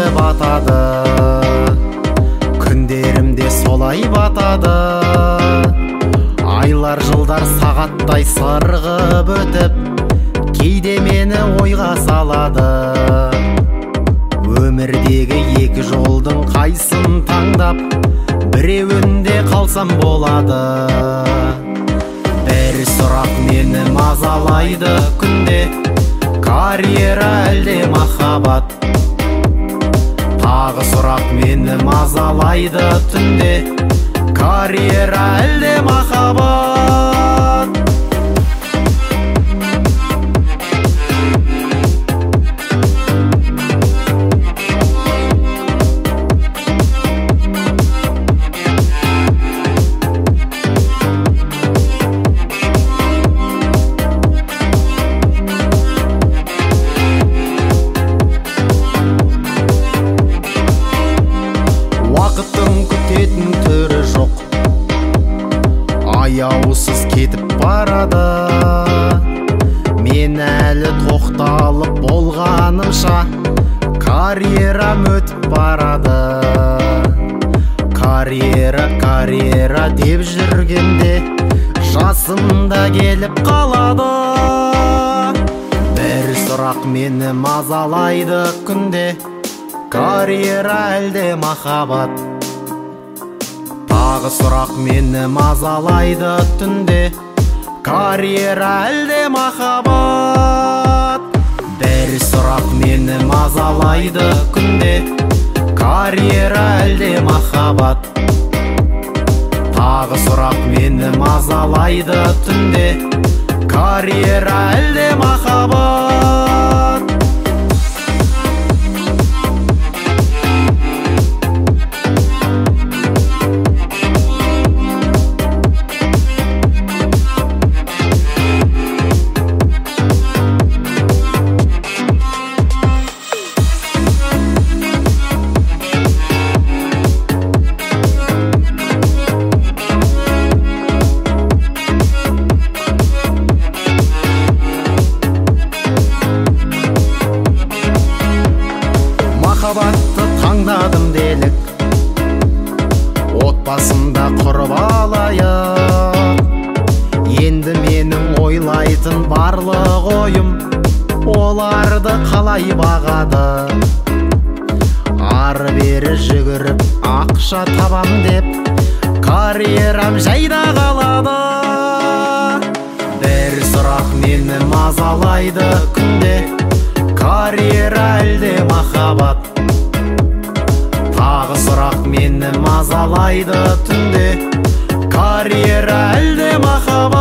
батады, күндерімде солай батады. Айлар жылдар сағаттай сырғып өтіп, кейде мені ойға салады. Өмірдегі екі жолдың қайсын таңдап, біреуінде қалсам болады. Бір сұрақ мені мазалайды күнде: карьера әлде махаббат? Тағы сұрақ мені мазалайды түнде: карьера әлде махаббат? Уақыттың күтетін түрі жоқ, аяусыз кетіп барады. Мен әлі тоқталып болғанымша карьерам өтіп барады. Карьера деп жүргенде жасымда келіп қалады. Бір сұрақ мені мазалайды күнде: карьера әлде махаббат? Тағы сұрақ мені мазалайды түнде: карьера әлде махаббат? Бір сұрақ мені мазалайды күнде: карьера әлде махаббат? Тағы сұрақ мені мазалайды түнде: карьера әлде махаббат? Махаббатты таңдадым делік, отбасымда құрып алайық. Енді менің ойлайтын барлық ойым: оларды қалай бағады? Ары бері жүгіріп ақша табам деп, карьерам жайда қалады. Бір сұрақ мені мазалайды күнде: карьера әлде махаббат? Тағы сұрақ мені мазалайды түнде: карьера әлде махаббат?